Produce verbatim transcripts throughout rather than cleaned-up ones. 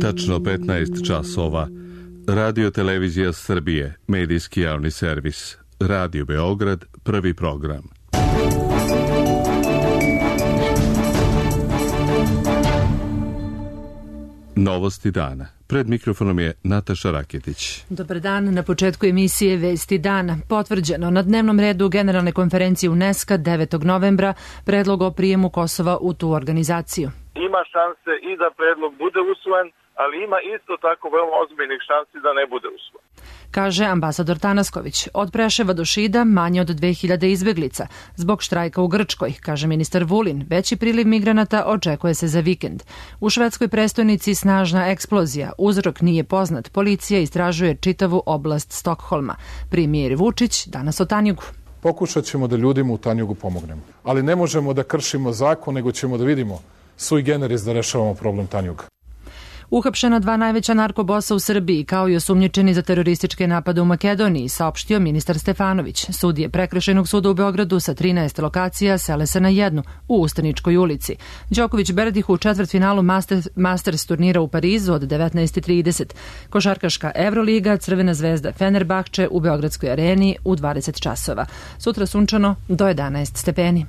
Tačno petnaest časova. Radio Televizija Srbije, medijski javni servis. Radio Beograd, prvi program. Novosti dana. Pred mikrofonom je Nataša Raketić. Dobar dan. Na početku emisije Vesti dana. Potvrđeno na dnevnom redu Generalne konferencije UNESCO devetog novembra predlog o prijemu Kosova u tu organizaciju. Ima šanse i da predlog bude usvojen, ali ima isto tako veoma ozbiljnih šansi da ne bude usvojen, kaže ambasador Tanasković. Od Preševa do Šida manje od dve hiljade izbeglica. Zbog štrajka u Grčkoj, kaže ministar Vulin, veći priliv migranata očekuje se za vikend. U švedskoj prestonici snažna eksplozija. Uzrok nije poznat. Policija istražuje čitavu oblast Stokholma. Premijer Vučić danas o Tanjugu. Pokušat ćemo da ljudima u Tanjugu pomognemo. Ali ne možemo da kršimo zakon, nego ćemo da vidimo sui generis da rešavamo problem Tanjuga. Uhapšena dva najveća narkobosa u Srbiji, kao i osumnjičeni za terorističke napade u Makedoniji, saopštio ministar Stefanović. Sudije Prekršajnog suda u Beogradu sa trinaest lokacija sele se na jednu, u Ustaničkoj ulici. Đoković Berdih u četvrtfinalu Masters, Masters turnira u Parizu od devetnaest i trideset. Košarkaška Evroliga, Crvena zvezda Fenerbahče u Beogradskoj areni u dvadeset časova. Sutra sunčano do jedanaest stepeni.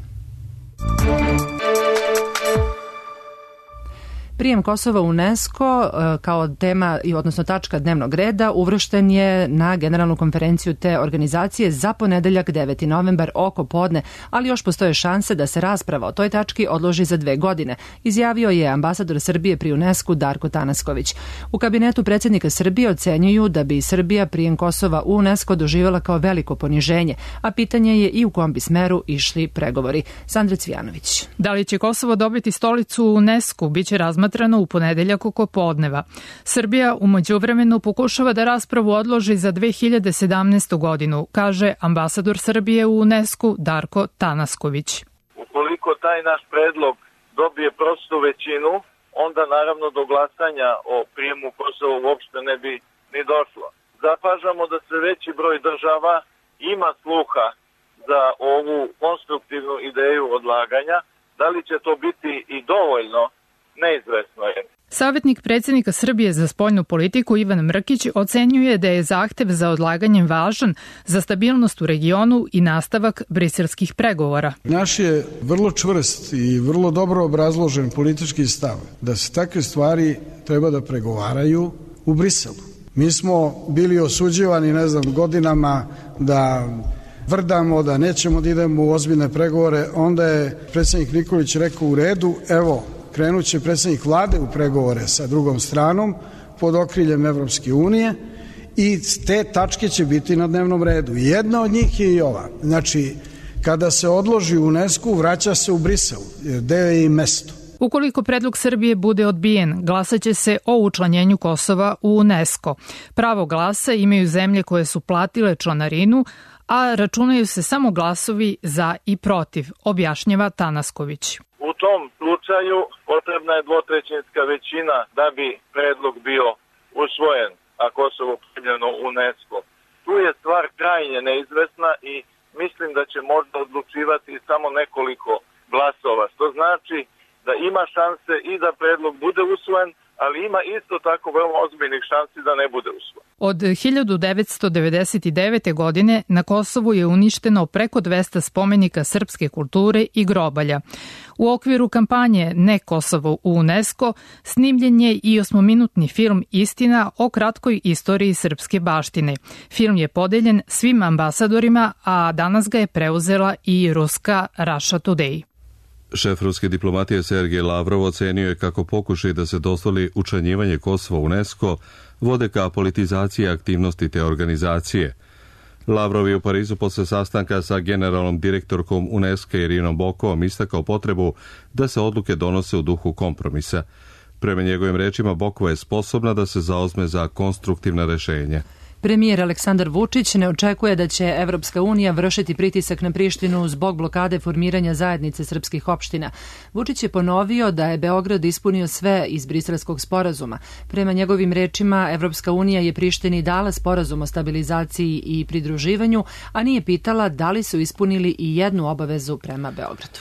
Prijem Kosova u UNESCO kao tema, odnosno tačka dnevnog reda, uvršten je na generalnu konferenciju te organizacije za ponedeljak deveti novembar oko podne, ali još postoje šanse da se rasprava o toj tački odloži za dve godine, izjavio je ambasador Srbije pri UNESCO Darko Tanasković. U kabinetu predsjednika Srbije ocenjuju da bi Srbija prijem Kosova u UNESCO doživjela kao veliko poniženje, a pitanje je i u kom bi smeru išli pregovori. Sandra Cvijanović. Da li će Kosovo dobiti stolicu u UNESCO, biće razmatrano u ponedeljak oko podneva. Srbija u međuvremenu pokušava da raspravu odloži za dve hiljade sedamnaestu. godinu, kaže ambasador Srbije u UNESCO Darko Tanasković. Ukoliko taj naš predlog dobije prostu većinu, onda naravno do glasanja o prijemu Kosova uopšte ne bi ni došlo. Zapažamo da se veći broj država ima sluha za ovu konstruktivnu ideju odlaganja. Da li će to biti i dovoljno? Neizvesno je. Savjetnik predsjednika Srbije za spoljnu politiku Ivan Mrkić ocenjuje da je zahtev za odlaganjem važan za stabilnost u regionu i nastavak briselskih pregovora. Naš je vrlo čvrst i vrlo dobro obrazložen politički stav da se takve stvari treba da pregovaraju u Briselu. Mi smo bili osuđivani, ne znam, godinama da vrdamo, da nećemo da idemo u ozbiljne pregovore. Onda je predsjednik Nikolić rekao u redu, evo, krenut će predsjednik vlade u pregovore sa drugom stranom pod okriljem Evropske unije i te tačke će biti na dnevnom redu. Jedna od njih je i ova. Znači, kada se odloži u UNESCO, vraća se u Brisel, gde je i mesto. Ukoliko predlog Srbije bude odbijen, glasaće se o učlanjenju Kosova u UNESCO. Pravo glasa imaju zemlje koje su platile članarinu, a računaju se samo glasovi za i protiv, objašnjava Tanasković. U tom slučaju potrebna je dvotrećinska većina da bi predlog bio usvojen, a Kosovo primljeno u UNESCO. Tu je stvar krajnje neizvesna i mislim da će možda odlučivati samo nekoliko glasova, što znači da ima šanse i da predlog bude usvojen, ali ima isto tako veoma ozbiljnih šansi da ne bude usvojen. Od hiljadu devetsto devedeset devete. godine na Kosovu je uništeno preko dvesta spomenika srpske kulture i grobalja. U okviru kampanje Ne Kosovo u UNESCO snimljen je i osmominutni film Istina o kratkoj istoriji srpske baštine. Film je podeljen svim ambasadorima, a danas ga je preuzela i ruska Russia Today. Šef ruske diplomatije Sergej Lavrov ocenio je kako pokušaj da se dozvoli učlanjivanje Kosova u UNESCO vode ka politizaciji aktivnosti te organizacije. Lavrov je u Parizu posle sastanka sa generalnom direktorkom UNESCO Irinom Bokovom istakao potrebu da se odluke donose u duhu kompromisa. Prema njegovim rečima, Bokova je sposobna da se zauzme za konstruktivna rešenja. Premijer Aleksandar Vučić ne očekuje da će Evropska unija vršiti pritisak na Prištinu zbog blokade formiranja zajednice srpskih opština. Vučić je ponovio da je Beograd ispunio sve iz Briselskog sporazuma. Prema njegovim rečima, Evropska unija je Prištini dala sporazum o stabilizaciji i pridruživanju, a nije pitala da li su ispunili i jednu obavezu prema Beogradu.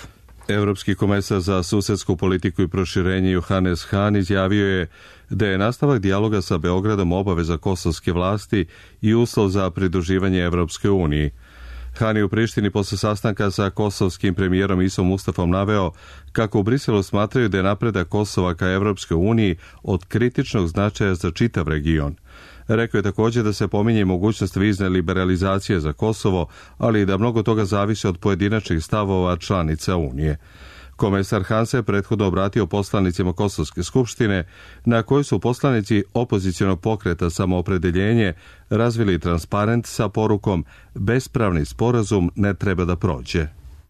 Evropski komesar za susedsku politiku i proširenje Johannes Hahn izjavio je da je nastavak dijaloga sa Beogradom obaveza kosovske vlasti i uslov za pridruživanje Evropskoj uniji. Hahn je u Prištini posle sastanka sa kosovskim premijerom Isom Mustafom naveo kako u Briselu smatraju da je napredak Kosova ka Evropskoj uniji od kritičnog značaja za čitav region. Rekao je također da se pominje mogućnost vizne liberalizacije za Kosovo, ali i da mnogo toga zavisi od pojedinačnih stavova članica Unije. Komesar Hahn se prethodno obratio poslanicima Kosovske skupštine, na kojoj su poslanici opozicionog pokreta Samoopredeljenje razvili transparent sa porukom bespravni sporazum ne treba da prođe.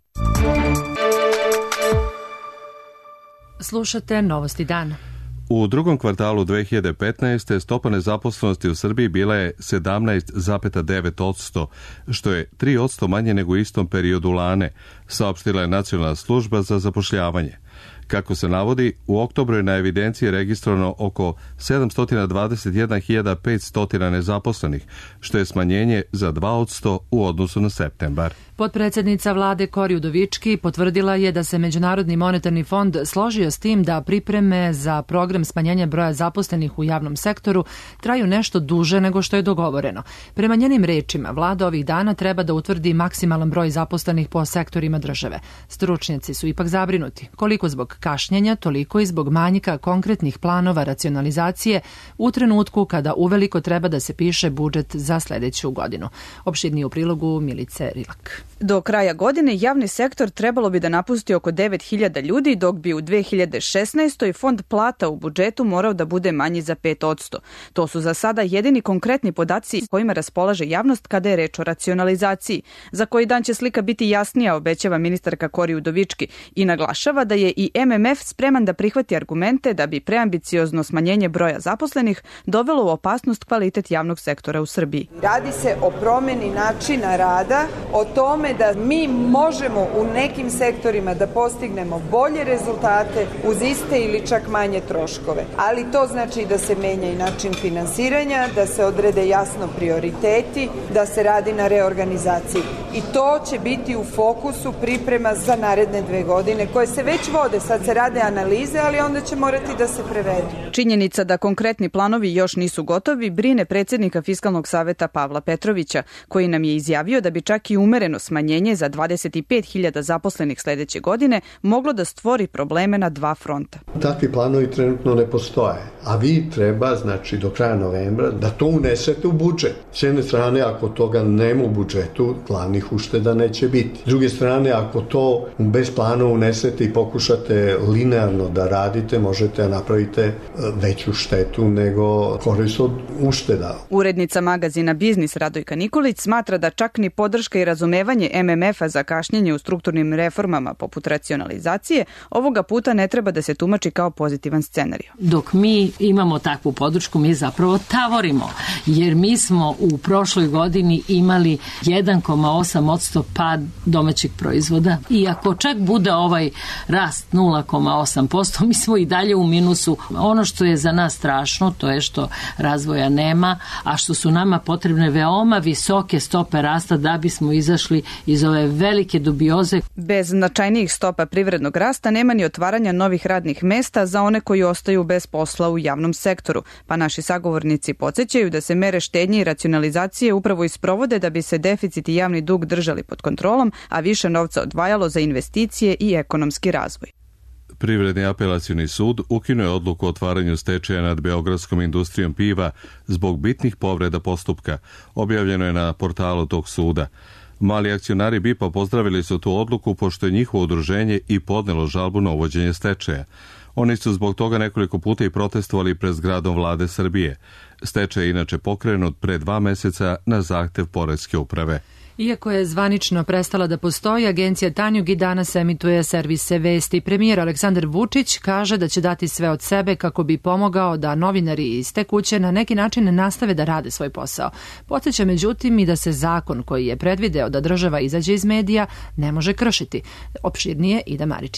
Slušate Novosti dana. U drugom kvartalu dve hiljade petnaeste. stopa nezaposlenosti u Srbiji bila je sedamnaest zarez devet posto, što je tri posto manje nego u istom periodu lane, saopštila je Nacionalna služba za zapošljavanje. Kako se navodi, u oktobru je na evidenciji registrovano oko sedamsto dvadeset jedna hiljada petsto nezaposlenih, što je smanjenje za dva posto u odnosu na septembar. Potpredsednica vlade Kori Udovički potvrdila je da se Međunarodni monetarni fond složio s tim da pripreme za program smanjenja broja zaposlenih u javnom sektoru traju nešto duže nego što je dogovoreno. Prema njenim rečima, vlada ovih dana treba da utvrdi maksimalan broj zaposlenih po sektorima države. Stručnjaci su ipak zabrinuti, koliko zbog kašnjenja, toliko i zbog manjka konkretnih planova racionalizacije u trenutku kada uveliko treba da se piše budžet za sledeću godinu. Opširnije u prilogu Milice Rilak. Do kraja godine javni sektor trebalo bi da napusti oko devet hiljada ljudi, dok bi u dve hiljade šesnaestoj. fond plata u budžetu morao da bude manji za pet posto. To su za sada jedini konkretni podaci kojima raspolaže javnost kada je reč o racionalizaciji. Za koji dan će slika biti jasnija, obećava ministarka Kori Udovički i naglašava da je i em em ef spreman da prihvati argumente da bi preambiciozno smanjenje broja zaposlenih dovelo u opasnost kvalitet javnog sektora u Srbiji. Radi se o promeni načina rada, o tome da mi možemo u nekim sektorima da postignemo bolje rezultate uz iste ili čak manje troškove. Ali to znači da se menja i način finansiranja, da se odrede jasno prioriteti, da se radi na reorganizaciji. I to će biti u fokusu priprema za naredne dve godine, koje se već vode. Sad se rade analize, ali onda će morati da se prevedu. Činjenica da konkretni planovi još nisu gotovi brine predsjednika Fiskalnog saveta Pavla Petrovića, koji nam je izjavio da bi čak i umereno smanjenje za dvadeset pet hiljada zaposlenih sledeće godine moglo da stvori probleme na dva fronta. Takvi planovi trenutno ne postoje, a vi treba, znači, do kraja novembra da to unesete u budžet. S jedne strane, ako toga nema u budžetu, glavnih ušteda neće biti. S druge strane, ako to bez plana unesete i pokušate linearno da radite, možete da napravite veću štetu nego korist od ušteda. Urednica magazina Biznis Radojka Nikolić smatra da čak ni podrška i razumevanje em em efa za kašnjenje u strukturnim reformama poput racionalizacije ovoga puta ne treba da se tumači kao pozitivan scenarij. Dok mi imamo takvu podršku, mi zapravo tavorimo, jer mi smo u prošloj godini imali jedan zarez osam posto pad domaćeg proizvoda i ako čak bude ovaj rast nula zarez osam posto, mi smo i dalje u minusu. Ono što je za nas strašno, to je što razvoja nema, a što su nama potrebne veoma visoke stope rasta da bismo izašli iz ove velike dubioze. Bez značajnijih stopa privrednog rasta nema ni otvaranja novih radnih mesta za one koji ostaju bez posla u javnom sektoru, pa naši sagovornici podsjećaju da se mere štednje i racionalizacije upravo isprovode da bi se deficit i javni dug držali pod kontrolom, a više novca odvajalo za investicije i ekonomski razvoj. Privredni apelacioni sud ukinuo je odluku o otvaranju stečaja nad Beogradskom industrijom piva zbog bitnih povreda postupka. Objavljeno je na portalu tog suda. Mali akcionari B I P-a pozdravili su tu odluku pošto je njihovo udruženje i podnelo žalbu na uvođenje stečaja. Oni su zbog toga nekoliko puta i protestovali pred zgradom vlade Srbije. Stečaj je inače pokrenut pre dva meseca na zahtev poreske uprave. Iako je zvanično prestala da postoji, agencija Tanjug i danas emituje servise vesti. Premijer Aleksandar Vučić kaže da će dati sve od sebe kako bi pomogao da novinari iz te kuće na neki način nastave da rade svoj posao. Podsjeća međutim i da se zakon koji je predvideo da država izađe iz medija ne može kršiti. Opširnije Ida Maričić.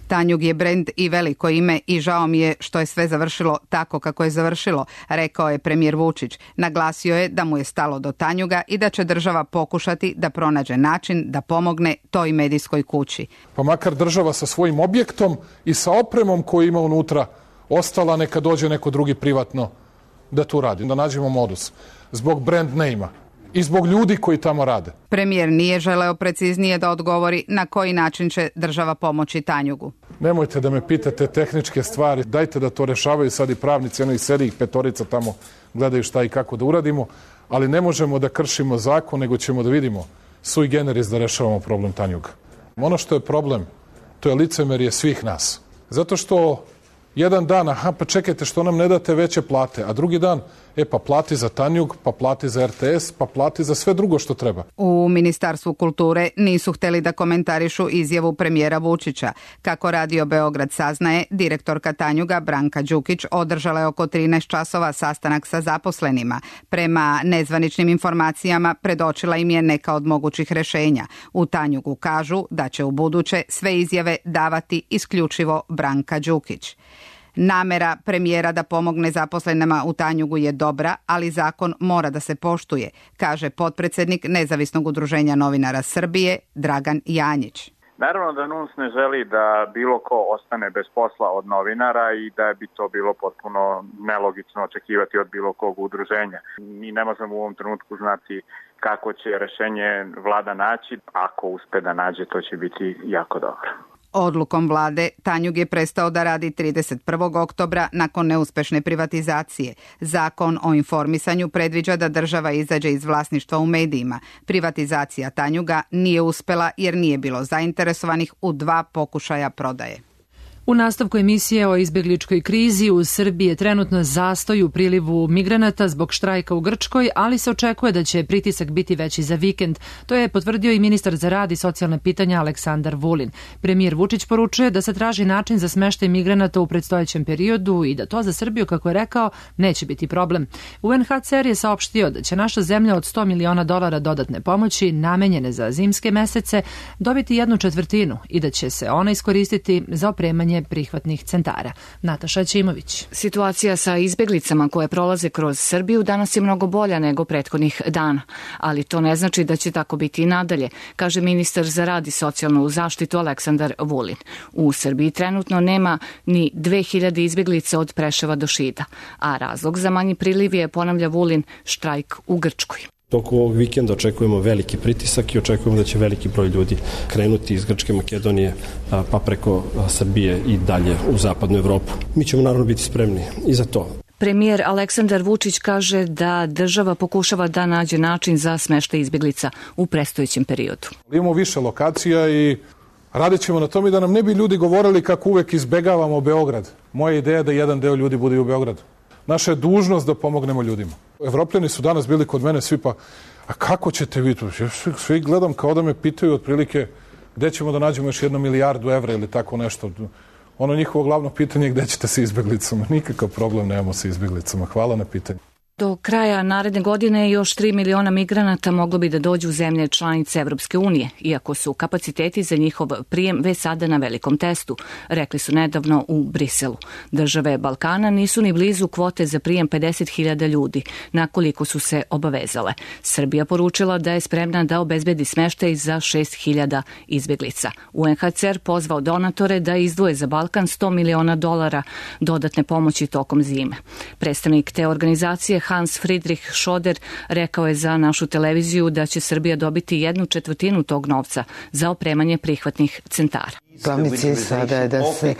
Tanjug je brend i veliko ime i žao mi je što je sve završilo tako kako je završilo, rekao je premijer Vučić. Naglasio je da mu je stalo do Tanjuga i da će država pokušati da pronađe način da pomogne toj medijskoj kući. Pa makar država sa svojim objektom i sa opremom koju ima unutra ostala, neka dođe neko drugi privatno da tu radi, da nađemo modus. Zbog brand name-a i zbog ljudi koji tamo rade. Premijer nije želeo preciznije da odgovori na koji način će država pomoći Tanjugu. Nemojte da me pitate tehničke stvari, dajte da to rešavaju sad i pravnici, ono i sedi ih petorica tamo, gledaju šta i kako da uradimo, ali ne možemo da kršimo zakon, nego ćemo da vidimo sui generis da rešavamo problem Tanjuga. Ono što je problem, to je licemerje svih nas. Zato što jedan dan, aha, pa čekajte, što nam ne date veće plate, a drugi dan, e pa plati za Tanjug, pa plati za R T S, pa plati za sve drugo što treba. U Ministarstvu kulture nisu hteli da komentarišu izjavu premijera Vučića. Kako Radio Beograd saznaje, direktorka Tanjuga Branka Đukić održala je oko trinaest časova sastanak sa zaposlenima. Prema nezvaničnim informacijama predočila im je neka od mogućih rešenja. U Tanjugu kažu da će u buduće sve izjave davati isključivo Branka Đukić. Namera premijera da pomogne zaposlenima u Tanjugu je dobra, ali zakon mora da se poštuje, kaže potpredsednik Nezavisnog udruženja novinara Srbije Dragan Janjić. Naravno da N U N S ne želi da bilo ko ostane bez posla od novinara i da bi to bilo potpuno nelogično očekivati od bilo kog udruženja. Mi ne možemo u ovom trenutku znati kako će rešenje vlada naći. Ako uspe da nađe, to će biti jako dobro. Odlukom vlade Tanjug je prestao da radi trideset prvog oktobra nakon neuspešne privatizacije. Zakon o informisanju predviđa da država izađe iz vlasništva u medijima. Privatizacija Tanjuga nije uspela jer nije bilo zainteresovanih u dva pokušaja prodaje. U nastavku emisije o izbjegličkoj krizi u Srbiji je trenutno zastoj u prilivu migranata zbog štrajka u Grčkoj, ali se očekuje da će pritisak biti veći za vikend. To je potvrdio i ministar za rad i socijalna pitanja Aleksandar Vulin. Premijer Vučić poručuje da se traži način za smeštaj migranata u predstojećem periodu i da to za Srbiju, kako je rekao, neće biti problem. U N H C R je saopštio da će naša zemlja od sto miliona dolara dodatne pomoći namenjene za zimske mesece dobiti jednu četvrtinu i da će se ona iskoristiti za opremanje prihvatnih centara. Nataša Ćimović. Situacija sa izbjeglicama koje prolaze kroz Srbiju danas je mnogo bolja nego prethodnih dana, ali to ne znači da će tako biti i nadalje, kaže ministar za rad i socijalnu zaštitu Aleksandar Vulin. U Srbiji trenutno nema ni dve hiljade izbjeglica od Preševa do Šida, a razlog za manji priliv je, ponavlja Vulin, štrajk u Grčkoj. Tokom ovog vikenda očekujemo veliki pritisak i očekujemo da će veliki broj ljudi krenuti iz Grčke, Makedonije pa preko Srbije i dalje u zapadnu Evropu. Mi ćemo naravno biti spremni i za to. Premijer Aleksandar Vučić kaže da država pokušava da nađe način za smeštaj izbjeglica u predstojećem periodu. Imamo više lokacija i radit ćemo na tome da nam ne bi ljudi govorili kako uvek izbegavamo Beograd. Moja ideja je da jedan deo ljudi bude u Beogradu. Naša je dužnost da pomognemo ljudima. Evropljani su danas bili kod mene svi pa, a kako ćete vi to? Ja svi gledam kao da me pitaju otprilike gde ćemo da nađemo još jednu milijardu evra ili tako nešto. Ono njihovo glavno pitanje je gde ćete sa izbjeglicama. Nikakav problem nemamo sa izbjeglicama. Hvala na pitanju. Do kraja naredne godine još tri miliona migranata moglo bi da dođu u zemlje članice Evropske unije, iako su kapaciteti za njihov prijem već sada na velikom testu, rekli su nedavno u Briselu. Države Balkana nisu ni blizu kvote za prijem pedeset hiljada ljudi, na koliko su se obavezale. Srbija poručila da je spremna da obezbedi smeštaj za šest hiljada izbjeglica. U N H C R pozvao donatore da izdvoje za Balkan sto miliona dolara dodatne pomoći tokom zime. Predstavnik te organizacije Hans Friedrich Schoder rekao je za našu televiziju da će Srbija dobiti jednu četvrtinu tog novca za opremanje prihvatnih centara. Glavni cilj sada je da se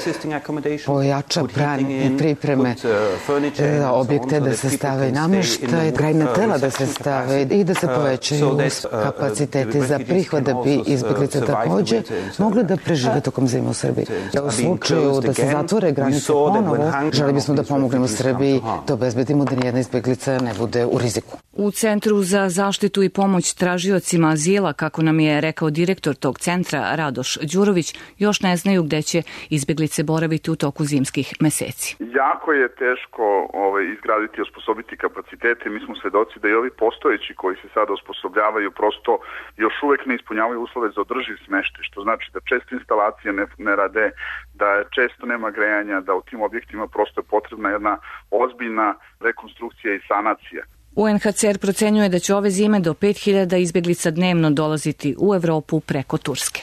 pojača pranje i pripreme za objekte, da se stave namještaj, grajna tela da se stave i da se povećaju kapaciteti za prihvat da bi izbjeglice takođe mogli da prežive tokom zime u Srbiji. U slučaju da se zatvore granice ponovo, želi bismo da pomognemo Srbiji da obezbedimo da nijedna izbjeglica ne bude u riziku. U Centru za zaštitu i pomoć tražiocima azila, kako nam je rekao direktor tog centra Radoš Đurović, još ne znaju gde će izbeglice boraviti u toku zimskih meseci. Jako je teško ovaj, izgraditi i osposobiti kapacitete. Mi smo svedoci da i ovi postojeći koji se sada osposobljavaju prosto još uvek ne ispunjavaju uslove za održiv smeštaj, što znači da često instalacije ne, ne rade, da često nema grejanja, da u tim objektima prosto je potrebna jedna ozbiljna rekonstrukcija i sanacija. U en ha ce er procenjuje da će ove zime do pet hiljada izbeglica dnevno dolaziti u Evropu preko Turske.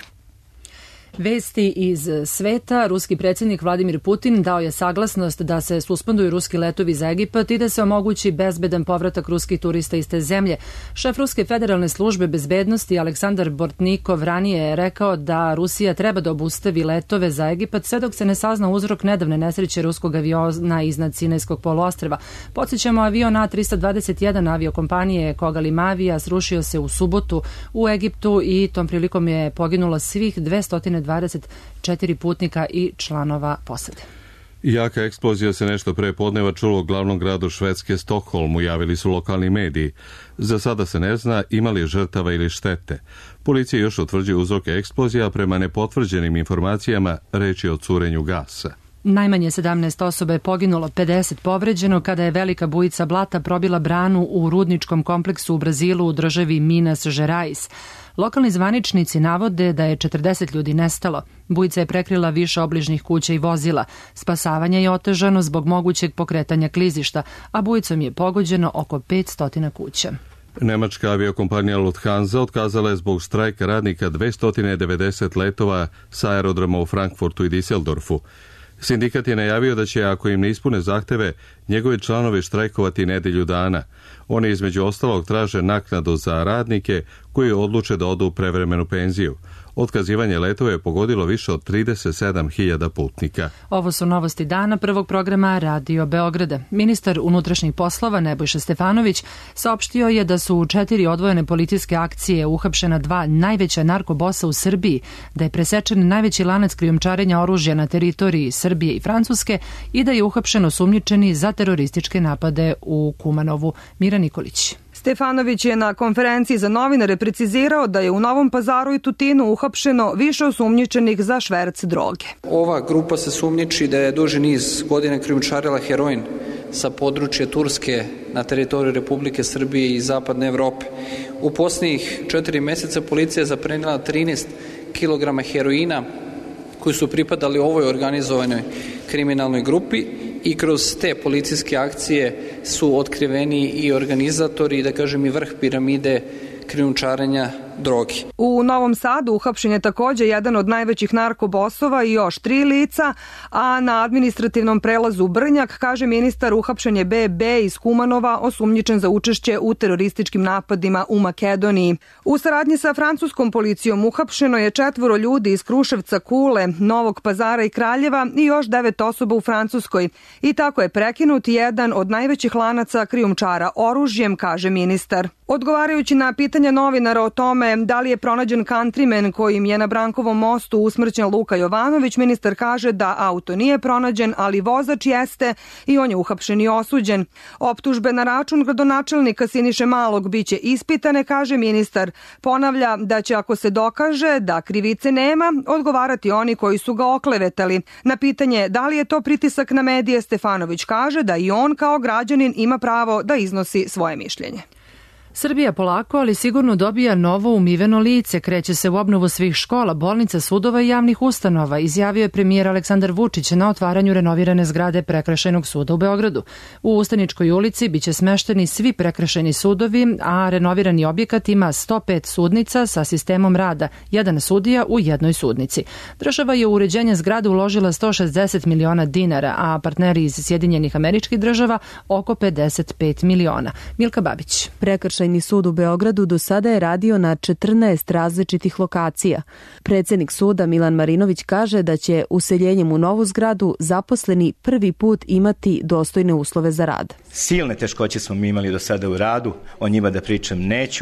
Vesti iz sveta. Ruski predsjednik Vladimir Putin dao je saglasnost da se suspenduju ruski letovi za Egipat i da se omogući bezbedan povratak ruskih turista iz te zemlje. Šef Ruske federalne službe bezbednosti Aleksandar Bortnikov ranije je rekao da Rusija treba da obustavi letove za Egipat sve dok se ne sazna uzrok nedavne nesreće ruskog aviona iznad Sinajskog poluostrva. Podsjećamo, avion A trista dvadeset jedan aviokompanije Kogali Mavija srušio se u subotu u Egiptu i tom prilikom je poginulo svih dvesta dvadeset četiri putnika i članova posade. Jaka eksplozija se nešto pre podneva čulo u glavnom gradu Švedske, Stokholmu, javili su lokalni mediji. Za sada se ne zna ima li žrtava ili štete. Policija još utvrđuje uzroke eksplozija, a prema nepotvrđenim informacijama reč je o curenju gasa. Najmanje sedamnaest osoba je poginulo, pedeset povređeno kada je velika bujica blata probila branu u rudničkom kompleksu u Brazilu u državi Minas Gerais. Lokalni zvaničnici navode da je četrdeset ljudi nestalo. Bujica je prekrila više obližnjih kuća i vozila. Spasavanje je otežano zbog mogućeg pokretanja klizišta, a bujicom je pogođeno oko petsto kuća. Nemačka aviokompanija Lufthansa otkazala je zbog štrajka radnika dvesta devedeset letova sa aerodroma u Frankfurtu i Düsseldorfu. Sindikat je najavio da će, ako im ne ispune zahteve, njegovi članovi štrajkovati nedelju dana. Oni između ostalog traže naknadu za radnike koji odluče da odu u prevremenu penziju. Otkazivanje letova je pogodilo više od trideset sedam hiljada putnika. Ovo su novosti dana prvog programa Radio Beograda. Ministar unutrašnjih poslova Nebojša Stefanović saopštio je da su u četiri odvojene policijske akcije uhapšena dva najveća narkobosa u Srbiji, da je presečen najveći lanac krijumčarenja oružja na teritoriji Srbije i Francuske i da je uhapšen osumnjičeni za terorističke napade u Kumanovu. Mira Nikolić. Stefanović je na konferenciji za novinare precizirao da je u Novom Pazaru i Tutinu uhapšeno više osumnjičenih za šverc droge. Ova grupa se sumnjiči da je duži niz godina krijumčarila heroin sa područja Turske na teritoriju Republike Srbije i Zapadne Evrope. U posljednjih četiri meseca policija je zaplenila trinaest kilograma heroina koji su pripadali ovoj organizovanoj kriminalnoj grupi i kroz te policijske akcije su otkriveni i organizatori i da kažem i vrh piramide krijumčarenja droge. U Novom Sadu uhapšen je također jedan od najvećih narkobosova i još tri lica, a na administrativnom prelazu Brnjak, kaže ministar, uhapšen je B B iz Kumanova, osumnjičen za učešće u terorističkim napadima u Makedoniji. U saradnji sa francuskom policijom uhapšeno je četvoro ljudi iz Kruševca, Kule, Novog Pazara i Kraljeva i još devet osoba u Francuskoj. I tako je prekinut jedan od najvećih lanaca krijumčara oružjem, kaže ministar. Odgovarajući na pitanja novinara o tome da li je pronađen countryman kojim je na Brankovom mostu usmrćen Luka Jovanović, ministar kaže da auto nije pronađen, ali vozač jeste i on je uhapšen i osuđen. Optužbe na račun gradonačelnika Siniše Malog biće ispitane, kaže ministar. Ponavlja da će, ako se dokaže da krivice nema, odgovarati oni koji su ga oklevetali. Na pitanje da li je to pritisak na medije, Stefanović kaže da i on kao građanin ima pravo da iznosi svoje mišljenje. Srbija polako, ali sigurno dobija novo umiveno lice. Kreće se u obnovu svih škola, bolnica, sudova i javnih ustanova, izjavio je premijer Aleksandar Vučić na otvaranju renovirane zgrade Prekršajnog suda u Beogradu. U Ustaničkoj ulici biće smešteni svi prekršajni sudovi, a renovirani objekat ima sto pet sudnica sa sistemom rada, jedan sudija u jednoj sudnici. Država je u uređenje zgrade uložila sto šezdeset miliona dinara, a partneri iz Sjedinjenih Američkih Država oko pedeset pet miliona. Milka Babić. Prekršajni sud u Beogradu do sada je radio na četrnaest različitih lokacija. Predsjednik suda Milan Marinović kaže da će useljenjem u novu zgradu zaposleni prvi put imati dostojne uslove za rad. Silne teškoće smo mi imali do sada u radu, o njima da pričam neću.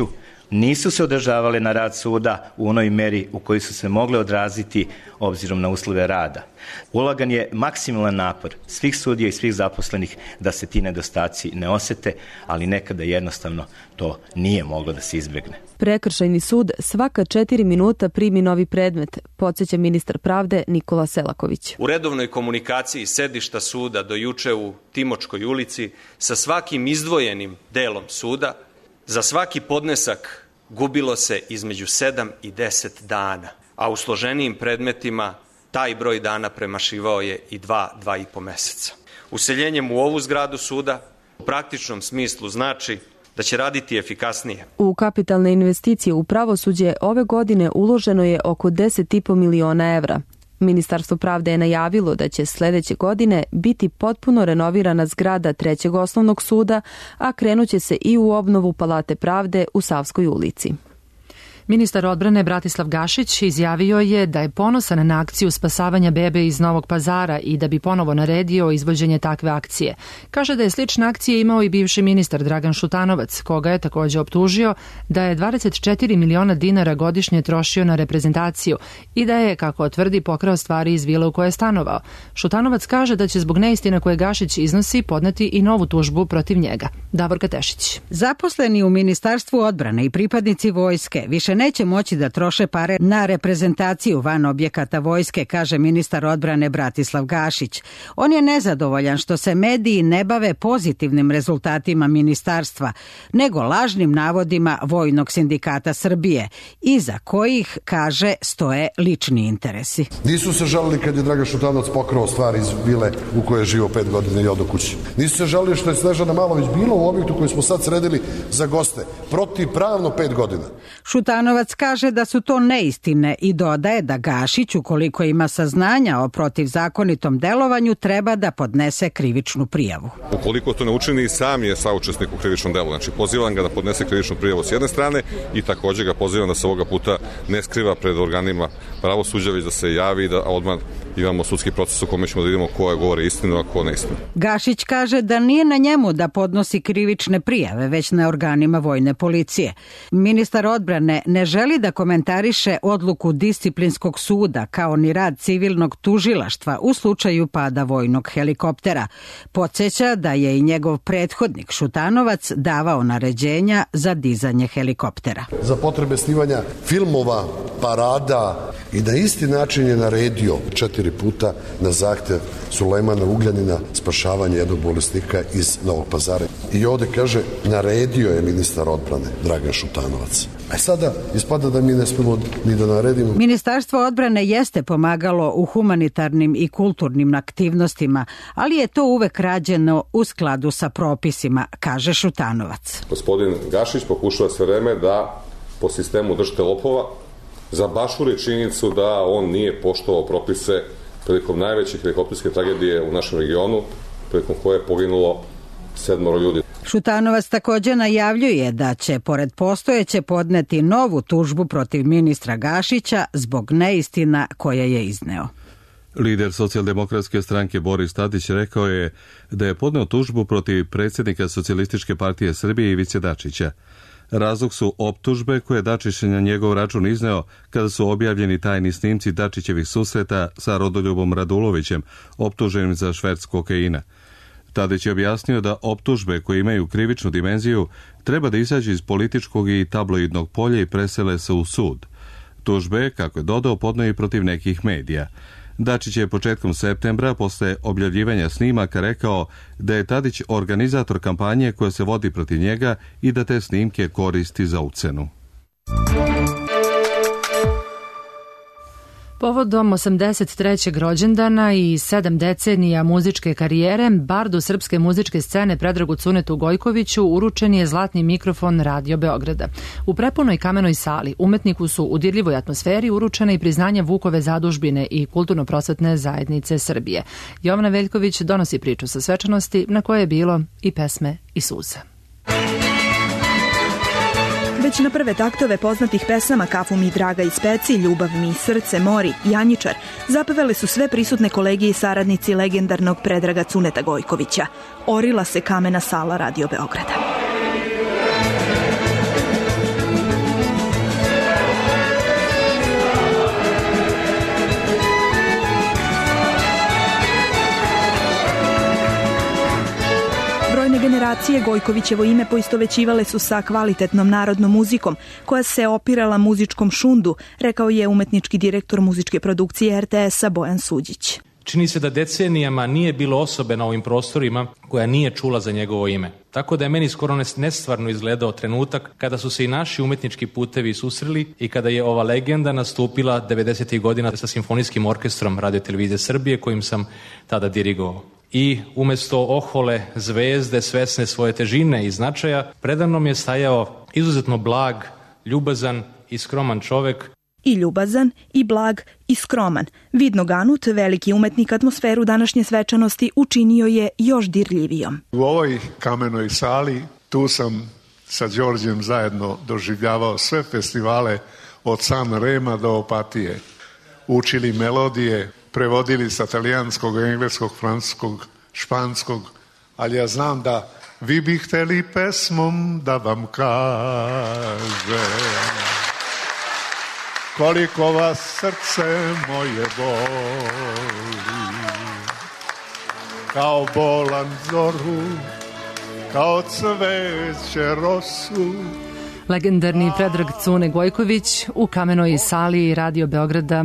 nisu se održavale na rad suda u onoj meri u kojoj su se mogle odraziti obzirom na uslove rada. Ulagan je maksimalan napor svih sudija i svih zaposlenih da se ti nedostaci ne osete, ali nekada jednostavno to nije moglo da se izbegne. Prekršajni sud svaka četiri minuta primi novi predmet, podsjeća ministar pravde Nikola Selaković. U redovnoj komunikaciji sedišta suda do juče u Timočkoj ulici sa svakim izdvojenim delom suda za svaki podnesak gubilo se između sedam i deset dana, a u složenijim predmetima taj broj dana premašivao je i dva, dva i po meseca. Useljenjem u ovu zgradu suda u praktičnom smislu znači da će raditi efikasnije. U kapitalne investicije u pravosuđe ove godine uloženo je oko deset i po miliona evra. Ministarstvo pravde je najavilo da će sledeće godine biti potpuno renovirana zgrada trećeg osnovnog suda, a krenuće se i u obnovu Palate pravde u Savskoj ulici. Ministar odbrane Bratislav Gašić izjavio je da je ponosan na akciju spasavanja bebe iz Novog Pazara i da bi ponovo naredio izvođenje takve akcije. Kaže da je slične akcije imao i bivši ministar Dragan Šutanovac, koga je takođe optužio da je dvadeset četiri miliona dinara godišnje trošio na reprezentaciju i da je, kako tvrdi, pokrao stvari iz vile u kojoj je stanovao. Šutanovac kaže da će zbog neistina koje Gašić iznosi podneti i novu tužbu protiv njega. Davorka Tešić. Zaposleni u Ministarstvu odbrane i pripadnici vojske više neće moći da troše pare na reprezentaciju van objekata vojske, kaže ministar odbrane Bratislav Gašić. On je nezadovoljan što se mediji ne bave pozitivnim rezultatima ministarstva, nego lažnim navodima Vojnog sindikata Srbije, iza kojih, kaže, stoje lični interesi. Nisu se žalili kad je Dragan Šutanovac pokrao stvari iz vile u kojoj je živio pet godina i odo kući. Nisu se žalili što je Snežana Malović bila u objektu koji smo sad sredili za goste, protivpravno pet godina. Šutanovac kaže da su to neistine i dodaje da Gašić, ukoliko ima saznanja o protivzakonitom delovanju, treba da podnese krivičnu prijavu. Ukoliko to ne učini, sam je saučesnik u krivičnom delu. Znači, pozivam ga da podnese krivičnu prijavu s jedne strane i takođe ga pozivam da se ovoga puta ne skriva pred organima pravosuđa, već da se javi i da odmah imamo sudski proces u kome ćemo da vidimo ko je govori istinu, a ko neistinu. Gašić kaže da nije na njemu da podnosi krivične prijave, već na organima vojne policije. Ministar odbrane ne želi da komentariše odluku disciplinskog suda kao ni rad civilnog tužilaštva u slučaju pada vojnog helikoptera. Podsjeća da je i njegov prethodnik Šutanovac davao naređenja za dizanje helikoptera. Za potrebe snimanja filmova, parada i na isti način je naredio četiri puta na zahtev Sulejmana Ugljanina spašavanje jednog bolesnika iz Novog Pazara. I ovde kaže, naredio je ministar odbrane Dragan Šutanovac. A sada ispada da mi ne smemo ni da naredimo. Ministarstvo odbrane jeste pomagalo u humanitarnim i kulturnim aktivnostima, ali je to uvek rađeno u skladu sa propisima, kaže Šutanovac. Gospodin Gašić pokušava sve vreme da po sistemu držite lopova zabašuri činjenicu da on nije poštovao propise prilikom najveće helikopterske tragedije u našem regionu, prilikom koje je poginulo sedmoro ljudi. Šutanovac takođe najavljuje da će, pored postojeće, podneti novu tužbu protiv ministra Gašića zbog neistina koje je izneo. Lider socijaldemokratske stranke Boris Tadić rekao je da je podneo tužbu protiv predsjednika Socijalističke partije Srbije Ivice Dačića. Razlog su optužbe koje Dačić na njegov račun izneo kada su objavljeni tajni snimci Dačićevih susreta sa Rodoljubom Radulovićem, optuženim za šverc kokaina. Tadić je objasnio da optužbe koje imaju krivičnu dimenziju treba da izađe iz političkog i tabloidnog polja i presele se u sud. Tužbe, kako je dodao, podneo i protiv nekih medija. Dačić je početkom septembra, posle objavljivanja snimaka, rekao da je Tadić organizator kampanje koja se vodi protiv njega i da te snimke koristi za ucenu. Povodom osamdeset trećeg rođendana i sedam decenija muzičke karijere, bardu srpske muzičke scene Predragu Cunetu Gojkoviću uručen je zlatni mikrofon Radio Beograda. U prepunoj kamenoj sali umetniku su u dirljivoj atmosferi uručene i priznanja Vukove zadužbine i Kulturno-prosvetne zajednice Srbije. Jovana Veljković donosi priču sa svečanosti na kojoj je bilo i pesme i suza. Već na prve taktove poznatih pesama Kafu mi draga i speci, Ljubav mi, Srce mori, Janjičar zapevale su sve prisutne kolege i saradnici legendarnog Predraga Cuneta Gojkovića. Orila se kamena sala Radio Beograda. generacije Gojkovićevo ime poistovećivale su sa kvalitetnom narodnom muzikom, koja se opirala muzičkom šundu, rekao je umetnički direktor muzičke produkcije er te esa Bojan Suđić. Čini se da decenijama nije bilo osobe na ovim prostorima koja nije čula za njegovo ime. Tako da je meni skoro nestvarno izgledao trenutak kada su se i naši umetnički putevi susreli i kada je ova legenda nastupila devedesetih godina sa simfonijskim orkestrom Radio Televizije Srbije kojim sam tada dirigovao. I umesto ohole zvezde svesne svoje težine i značaja, predamnom je stajao izuzetno blag, ljubazan i skroman čovek. I ljubazan, i blag, i skroman. Vidno Ganut, veliki umetnik, atmosferu današnje svečanosti učinio je još dirljivijom. U ovoj kamenoj sali tu sam sa Đorđem zajedno doživljavao sve festivale od San Rema do Opatije. Učili melodije, prevodili sa talijanskog, engleskog, francuskog, španskog, ali ja znam da vi bi hteli pesmom da vam kažem koliko vas srce moje boli, kao bolan zoru, kao cveće rosu. Legendarni Predrag Cune Gojković u kamenoj sali Radio Beograda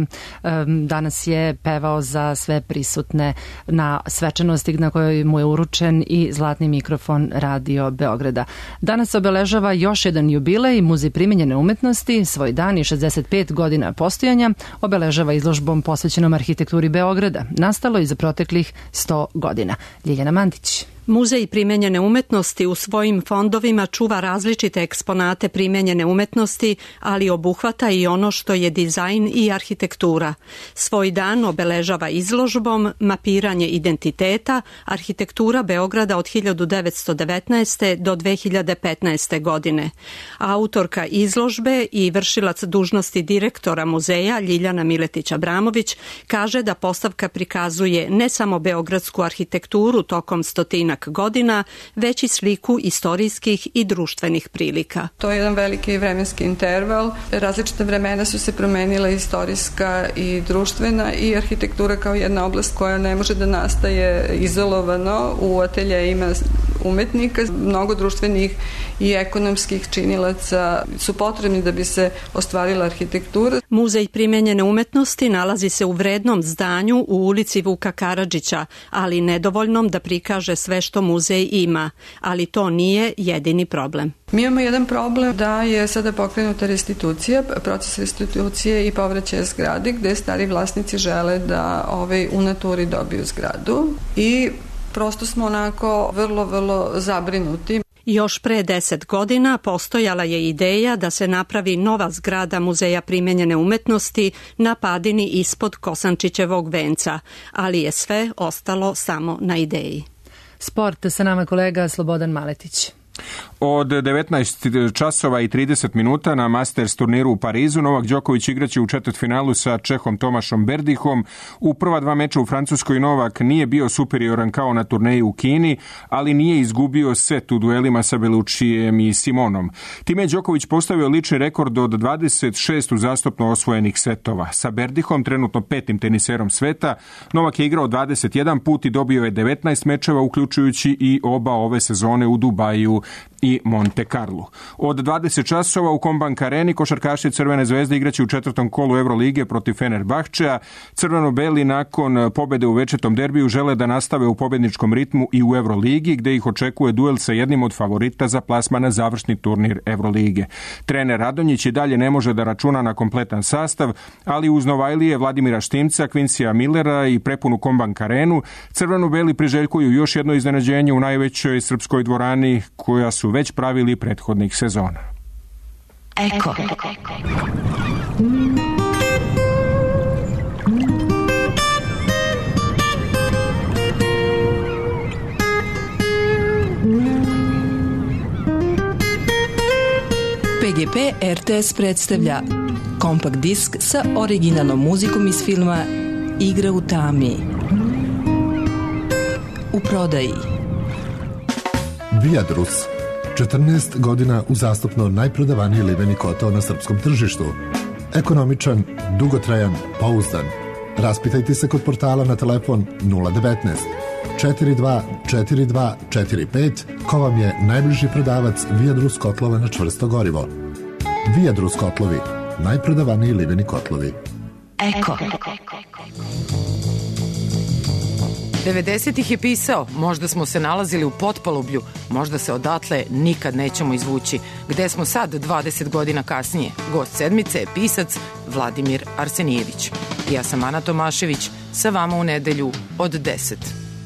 danas je pevao za sve prisutne na svečanosti na kojoj mu je uručen i zlatni mikrofon Radio Beograda. Danas obeležava još jedan jubilej Muzej primenjene umetnosti, svoj dan i šezdeset pet godina postojanja obeležava izložbom posvećenom arhitekturi Beograda, nastalo i za proteklih sto godina. Ljiljana Mandić. Muzej primenjene umetnosti u svojim fondovima čuva različite eksponate primenjene umetnosti, ali obuhvata i ono što je dizajn i arhitektura. Svoj dan obeležava izložbom Mapiranje identiteta, arhitektura Beograda od hiljadu devetsto devetnaeste. do dve hiljade petnaeste. godine. Autorka izložbe i vršilac dužnosti direktora muzeja Ljiljana Miletić-Abramović kaže da postavka prikazuje ne samo beogradsku arhitekturu tokom stotina godina, već i sliku istorijskih i društvenih prilika. To je jedan veliki vremenski interval. Različite vremena su se promenila istorijska i društvena i arhitektura kao jedna oblast koja ne može da nastaje izolovano u ateljejima umetnika. Mnogo društvenih i ekonomskih činilaca su potrebni da bi se ostvarila arhitektura. Muzej primenjene umetnosti nalazi se u vrednom zdanju u ulici Vuka Karadžića, ali nedovoljnom da prikaže sve što muzej ima, ali to nije jedini problem. Mi imamo jedan problem da je sada pokrenuta restitucija, proces restitucije i povraćaja zgrade, gde stari vlasnici žele da ovaj, u naturi dobiju zgradu i prosto smo onako vrlo, vrlo zabrinuti. Još pre deset godina postojala je ideja da se napravi nova zgrada Muzeja primenjene umetnosti na padini ispod Kosančićevog venca, ali je sve ostalo samo na ideji. Sport, sa nama kolega Slobodan Maletić. Od devetnaest časova i trideset minuta na Masters turniru u Parizu Novak Đoković igraće u četvrtfinalu sa Čehom Tomašom Berdihom. U prva dva meča u Francuskoj Novak nije bio superioran kao na turneji u Kini, ali nije izgubio set u duelima sa Belučijem i Simonom. Time je Đoković postavio lični rekord od dvadeset šest uzastopno osvojenih setova. Sa Berdihom, trenutno petim teniserom sveta, Novak je igrao dvadeset jedan put i dobio je devetnaest mečeva, uključujući i oba ove sezone u Dubaju i Monte Carlo. Od dvadeset časova u Kombank Areni košarkaši Crvene zvezde igraće u četvrtom kolu Evrolige protiv Fenerbahčea. Crveno-beli nakon pobede u večetom derbiju žele da nastave u pobedničkom ritmu i u Evroligi, gde ih očekuje duel sa jednim od favorita za plasman na završni turnir Evrolige. Trener Radonjić i dalje ne može da računa na kompletan sastav, ali uz Novajlije, Vladimira Štimca, Quincyja Millera i prepunu Kombank Arenu, Crveno-beli priželjkuju još jedno iznenađenje u najvećoj srpskoj dvorani koja su već pravili prethodnih sezona. Eko. P G P R T S predstavlja kompakt disk sa originalnom muzikom iz filma Igra u tami. U prodaji Viadrus, četrnaest godina uzastopno najprodavaniji liveni kotao na srpskom tržištu. Ekonomičan, dugotrajan, pouzdan. Raspitajte se kod portala na telefon nula devetnaest četiri dva četiri dva četiri pet, ko vam je najbliži prodavac Viadrus kotlova na čvrsto gorivo. Viadrus kotlovi, najprodavaniji liveni kotlovi. Eko. devedesetih je pisao, možda smo se nalazili u potpalublju, možda se odatle nikad nećemo izvući. Gde smo sad dvadeset godina kasnije? Gost sedmice je pisac Vladimir Arsenijević. Ja sam Ana Tomašević, sa vama u nedelju od deset.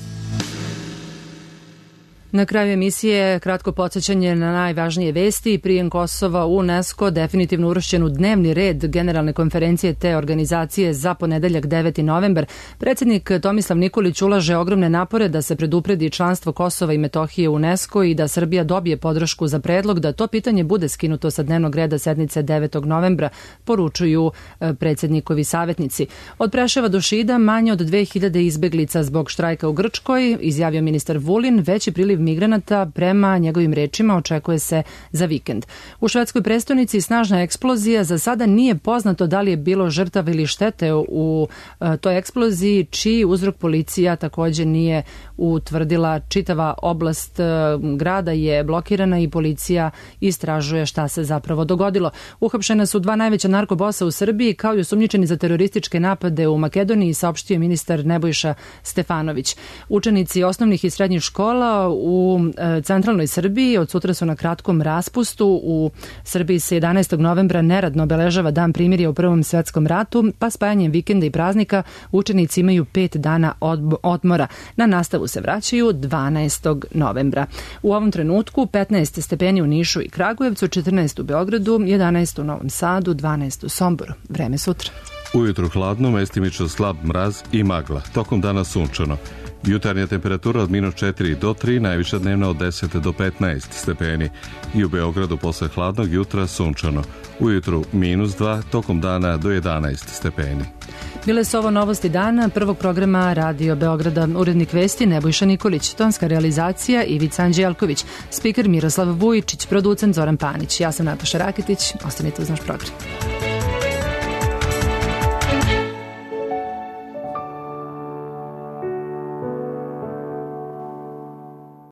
Na kraju emisije kratko podsjećanje na najvažnije vesti. Prijem Kosova u UNESCO definitivno uvršćen u dnevni red Generalne konferencije te organizacije za ponedeljak deveti novembar. Predsjednik Tomislav Nikolić ulaže ogromne napore da se predupredi članstvo Kosova i Metohije u UNESCO i da Srbija dobije podršku za predlog da to pitanje bude skinuto sa dnevnog reda sednice devetog novembra, poručuju predsjednikovi savjetnici. Od Preševa do Šida manje od dve hiljade izbeglica zbog štrajka u Grčkoj, izjavio ministar Vulin. Veći priliv migranata prema njegovim rečima očekuje se za vikend. U švedskoj prestonici snažna eksplozija, za sada nije poznato da li je bilo žrtava ili štete u toj eksploziji, čiji uzrok policija također nije utvrdila. Čitava oblast grada je blokirana i policija istražuje šta se zapravo dogodilo. Uhapšena su dva najveća narkobosa u Srbiji kao i osumnjičeni za terorističke napade u Makedoniji, saopštio ministar Nebojša Stefanović. Učenici osnovnih i srednjih škola u centralnoj Srbiji od sutra su na kratkom raspustu. U Srbiji se jedanaestog novembra neradno obeležava dan primirja u Prvom svetskom ratu, pa spajanjem vikenda i praznika učenici imaju pet dana odmora. Na nastavu se vraćaju dvanaestog novembra. U ovom trenutku petnaest stepeni u Nišu i Kragujevcu, četrnaest u Beogradu, jedanaest u Novom Sadu, dvanaest u Somboru. Vreme sutra. Ujutru hladno, mestimično slab mraz i magla. Tokom dana sunčano. Jutarnja temperatura od minus četiri do tri, najviša dnevna od deset do petnaest stepeni. I u Beogradu posle hladnog jutra sunčano. Ujutru minus dva, tokom dana do jedanaest stepeni. Bile su ovo novosti dana prvog programa Radio Beograda. Urednik vesti Nebojša Nikolić, tonska realizacija Ivica Anđelković, spiker Miroslav Vujičić, producent Zoran Panić. Ja sam Nataša Raketić, ostanite uz naš program.